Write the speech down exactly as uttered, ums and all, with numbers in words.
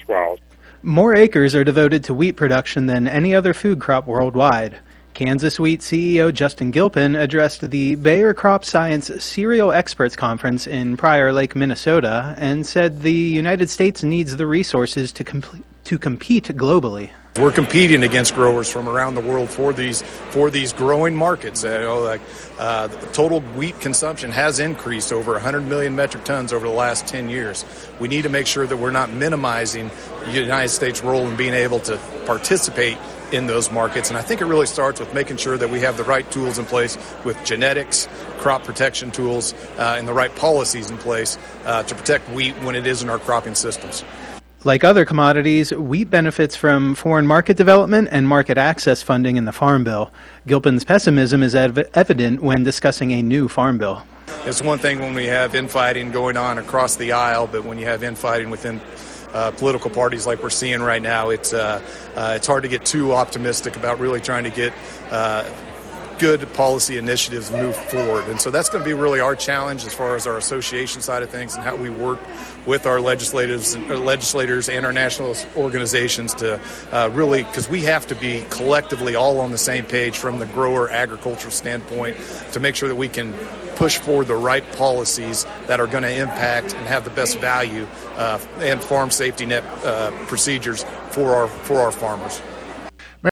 well. More acres are devoted to wheat production than any other food crop worldwide. Kansas Wheat C E O Justin Gilpin addressed the Bayer Crop Science Cereal Experts Conference in Prior Lake, Minnesota, and said the United States needs the resources to, com- to compete globally. We're competing against growers from around the world for these for these growing markets. You know, like uh, the total wheat consumption has increased over one hundred million metric tons over the last ten years. We need to make sure that we're not minimizing the United States' role in being able to participate in those markets. And I think it really starts with making sure that we have the right tools in place with genetics, crop protection tools, uh, and the right policies in place uh, to protect wheat when it is in our cropping systems. Like other commodities, wheat benefits from foreign market development and market access funding in the Farm Bill. Gilpin's pessimism is ev- evident when discussing a new Farm Bill. It's one thing when we have infighting going on across the aisle, but when you have infighting within uh, political parties like we're seeing right now, it's uh, uh, it's hard to get too optimistic about really trying to get uh, good policy initiatives move forward. And so that's going to be really our challenge as far as our association side of things and how we work with our legislators, uh, legislators and our national organizations to uh, really, because we have to be collectively all on the same page from the grower agricultural standpoint to make sure that we can push forward the right policies that are going to impact and have the best value uh, and farm safety net uh, procedures for our for our farmers.